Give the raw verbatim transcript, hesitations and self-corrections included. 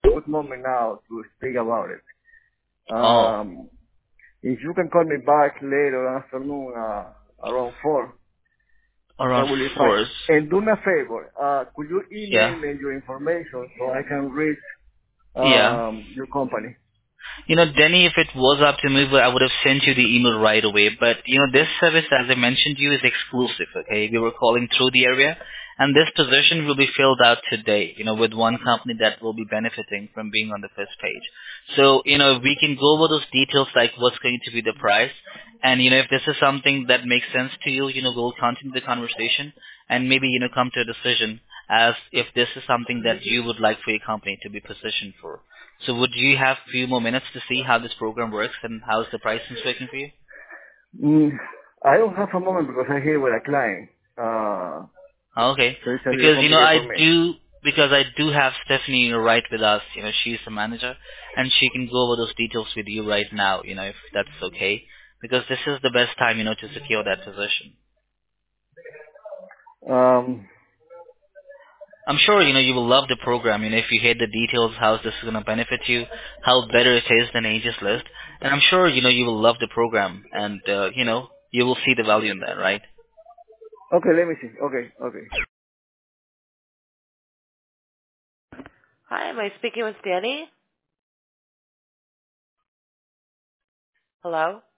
good moment now to speak about it. Oh, Um, if you can call me back later afternoon, uh, around four, that around will be fine. fours. And do me a favor, uh, could you Yeah. email me your information so I can reach Yeah. um, your company? You know, Denny, if it was up to me, I would have sent you the email right away. But, you know, this service, as I mentioned to you, is exclusive, okay? We were calling through the area, and this position will be filled out today, you know, with one company that will be benefiting from being on the first page. So, you know, we can go over those details, like what's going to be the price. And, you know, if this is something that makes sense to you, you know, we'll continue the conversation and maybe, you know, come to a decision as if this is something that you would like for your company to be positioned for. So would you have a few more minutes to see how this program works and how's the pricing working for you? Mm, I don't have a moment because I'm here with a client. Uh, Okay. so it's a little Because, you know, complicated I for me. do, because I do have Stephanie right with us, you know, she's the manager, and she can go over those details with you right now, you know, if that's okay. Because this is the best time, you know, to secure that position. Um, I'm sure, you know, you will love the program, you know, if you hear the details, how this is going to benefit you, how better it is than Aegis List. And I'm sure, you know, you will love the program, and, uh, you know, you will see the value in that, right? okay, let me see. Okay, okay. Hi, am I speaking with Danny? Hello?